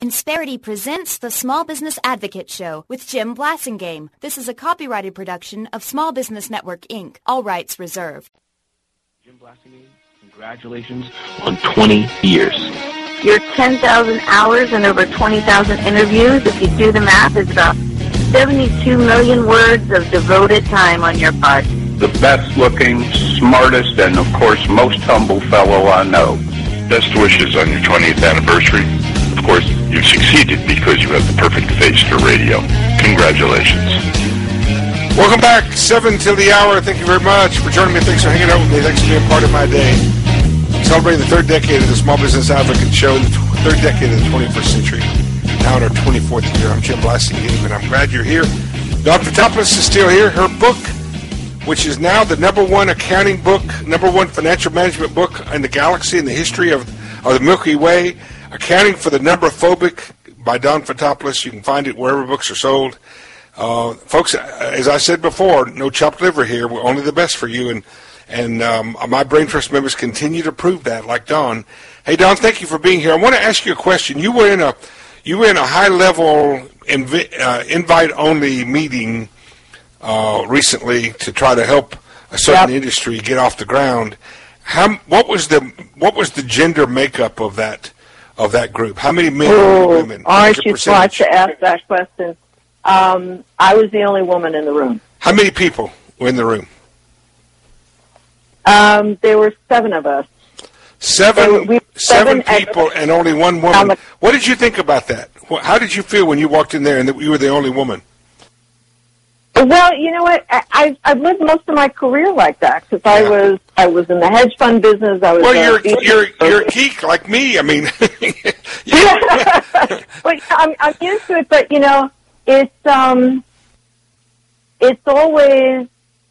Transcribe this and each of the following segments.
Insperity presents the Small Business Advocate Show with Jim Blasingame. This is a copyrighted production of Small Business Network, Inc. All rights reserved. Jim Blasingame, congratulations on 20 years. Your 10,000 hours and over 20,000 interviews, if you do the math, is about 72 million words of devoted time on your part. The best-looking, smartest, and, of course, most humble fellow I know. Best wishes on your 20th anniversary. Of course, you've succeeded because you have the perfect face for radio. Congratulations. Welcome back. 7 till the hour. Thank you very much for joining me. Thanks for hanging out with me. Thanks for being part of my day. Celebrating the third decade of the Small Business Advocate Show, the third decade of the 21st century. Now in our 24th year. I'm Jim Blasingame, and I'm glad you're here. Dawn Fotopoulos is still here. Her book, which is now the #1 accounting book, #1 financial management book in the galaxy in the history of the Milky Way, Accounting for the Numberphobic by Dawn Fotopoulos. You can find it wherever books are sold. Folks, as I said before, no chopped liver here. We're only the best for you, and my Brain Trust members continue to prove that, like Dawn. Hey, Dawn, thank you for being here. I want to ask you a question. You were in a high-level invite-only meeting recently to try to help a certain industry get off the ground. What was the gender makeup of that group? How many men and women? Aren't you smart to ask that question? I was the only woman in the room. How many people were in the room? There were 7 of us. Seven people and only one woman. What did you think about that? How did you feel when you walked in there and that you were the only woman? Well, you know what? I've lived most of my career like that because I was in the hedge fund business. You're a geek like me. I mean, well, I'm used to it, but it's always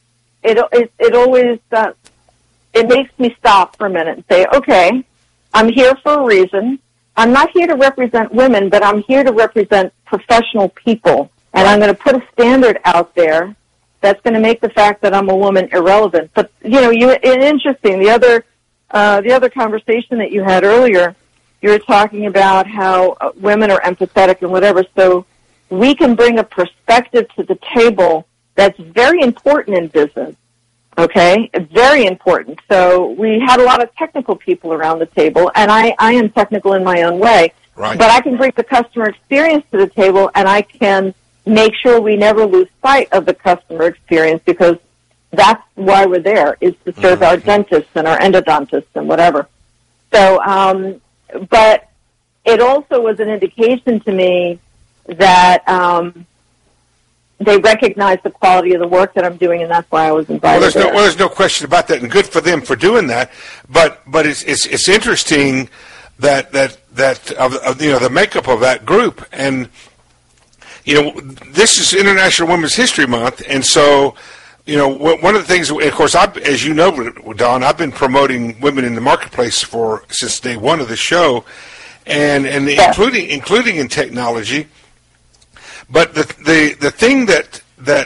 it makes me stop for a minute and say, okay, I'm here for a reason. I'm not here to represent women, but I'm here to represent professional people. And I'm going to put a standard out there that's going to make the fact that I'm a woman irrelevant. But, it's interesting. The other conversation that you had earlier, you were talking about how women are empathetic and whatever. So we can bring a perspective to the table that's very important in business. Okay? Very important. So we had a lot of technical people around the table, and I am technical in my own way. Right. But I can bring the customer experience to the table, and I can make sure we never lose sight of the customer experience because that's why we're there, is to serve our dentists and our endodontists and whatever. So, but it also was an indication to me that they recognize the quality of the work that I'm doing, and that's why I was invited. Well, there's no question about that, and good for them for doing that. But it's interesting that the makeup of that group, and this is International Women's History Month, and so one of the things, of course, as you know, Dawn, I've been promoting women in the marketplace since day one of the show, and including in technology. But the thing that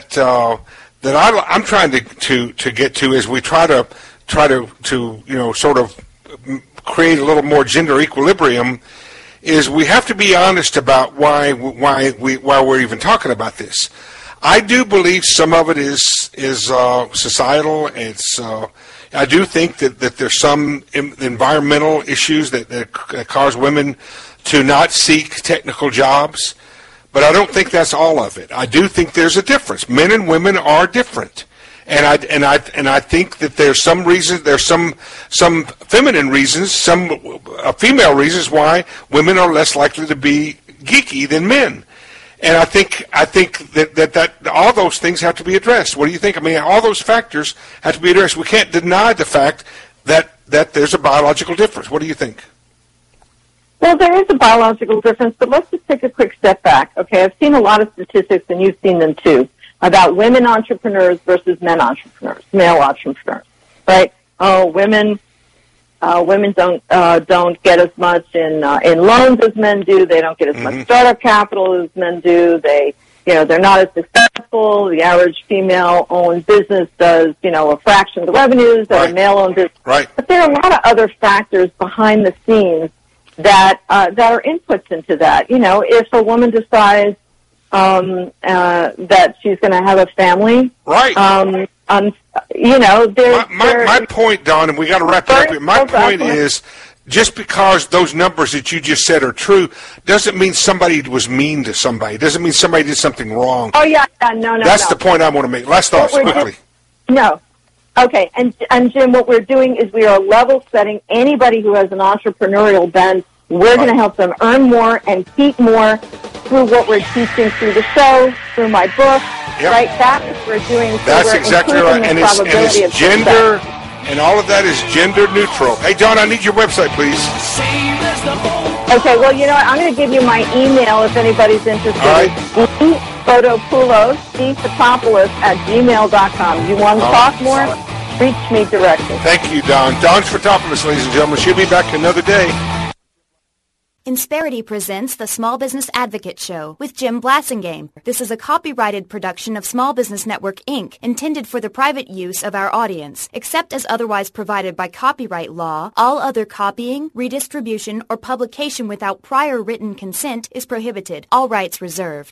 I'm trying to get to is we try to sort of create a little more gender equilibrium. Is we have to be honest about why we're even talking about this. I do believe some of it is societal. I do think that there's some environmental issues that cause women to not seek technical jobs. But I don't think that's all of it. I do think there's a difference. Men and women are different, and I think that there's some reasons. There's some feminine reasons, some female reasons why women are less likely to be geeky than men. And I think that all those things have to be addressed. What do you think? I mean, all those factors have to be addressed. We can't deny the fact that there's a biological difference. What do you think? Well, there is a biological difference, but let's just take a quick step back. Okay, I've seen a lot of statistics, and you've seen them too, about women entrepreneurs versus men entrepreneurs, male entrepreneurs, right? Oh, women don't get as much in loans as men do. They don't get as much startup capital as men do. They're not as successful. The average female-owned business does, a fraction of the revenues that a male-owned business. Right. But there are a lot of other factors behind the scenes that are inputs into that. You know, if a woman decides that she's going to have a family, right? You know, my point, Don, and we got to wrap it up here. My point is, just because those numbers that you just said are true, doesn't mean somebody was mean to somebody. Doesn't mean somebody did something wrong. Oh yeah, no. That's the point I want to make. Last thoughts, quickly. No. Okay, and Jim, what we're doing is we are level setting anybody who has an entrepreneurial bent. We're going to help them earn more and keep more through what we're teaching through the show, through my book. Yep. Right, that's what we're doing. So that's we're exactly right, and it's gender, and all of that is gender neutral. Hey, Don, I need your website, please. Okay, well, you know what? I'm going to give you my email if anybody's interested. All right. Photopoulos, cphotopoulos@gmail.com. If you want to talk more, reach me directly. Thank you, Don. Don's Photopoulos, ladies and gentlemen. She'll be back another day. Insperity presents the Small Business Advocate Show with Jim Blasingame. This is a copyrighted production of Small Business Network, Inc., intended for the private use of our audience. Except as otherwise provided by copyright law, all other copying, redistribution, or publication without prior written consent is prohibited. All rights reserved.